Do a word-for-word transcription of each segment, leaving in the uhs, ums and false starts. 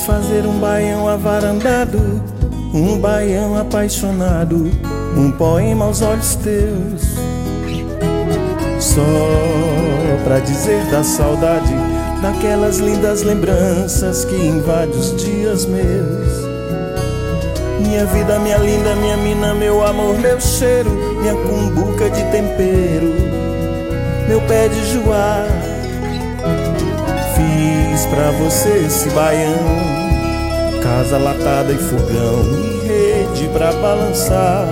fazer um baião avarandado, um baião apaixonado, um poema aos olhos teus, só pra dizer da saudade, daquelas lindas lembranças que invadem os dias meus. Minha vida, minha linda, minha mina, meu amor, meu cheiro, minha cumbuca de tempero, meu pé de joá. Fiz pra você esse baião, casa latada e fogão e rede pra balançar.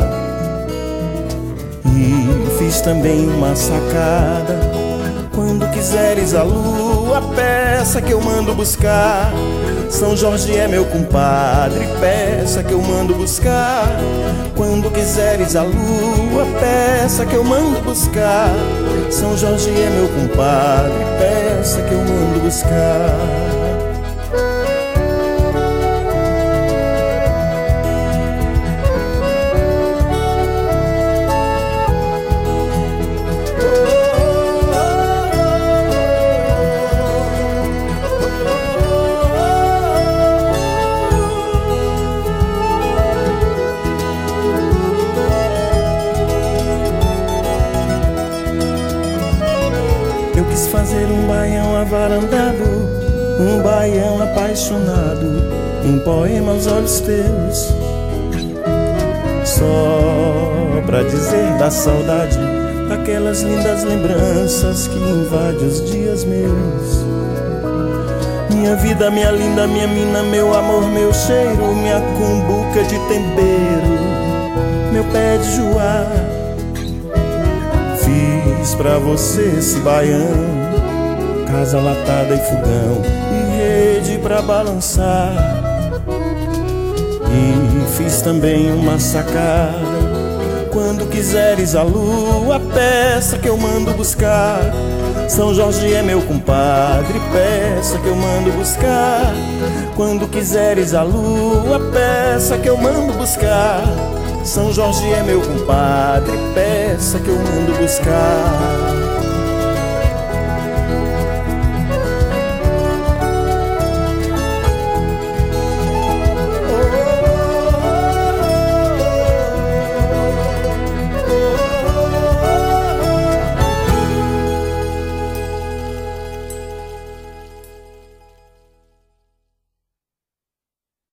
E fiz também uma sacada, quando quiseres a lua, peça que eu mando buscar. São Jorge é meu compadre, peça que eu mando buscar. Quando quiseres a lua, peça que eu mando buscar. São Jorge é meu compadre, peça que eu mando buscar. Eu quis fazer um baião avarandado, um baião apaixonado, um poema aos olhos teus, só pra dizer da saudade, daquelas lindas lembranças que invadem os dias meus. Minha vida, minha linda, minha mina, meu amor, meu cheiro, minha cumbuca de tempero, meu pé de joá. Fiz pra você esse baião, casa latada e fogão e rede pra balançar. E fiz também uma sacada, quando quiseres a lua, peça que eu mando buscar. São Jorge é meu compadre, peça que eu mando buscar. Quando quiseres a lua, peça que eu mando buscar. São Jorge é meu compadre, peça que eu mando buscar.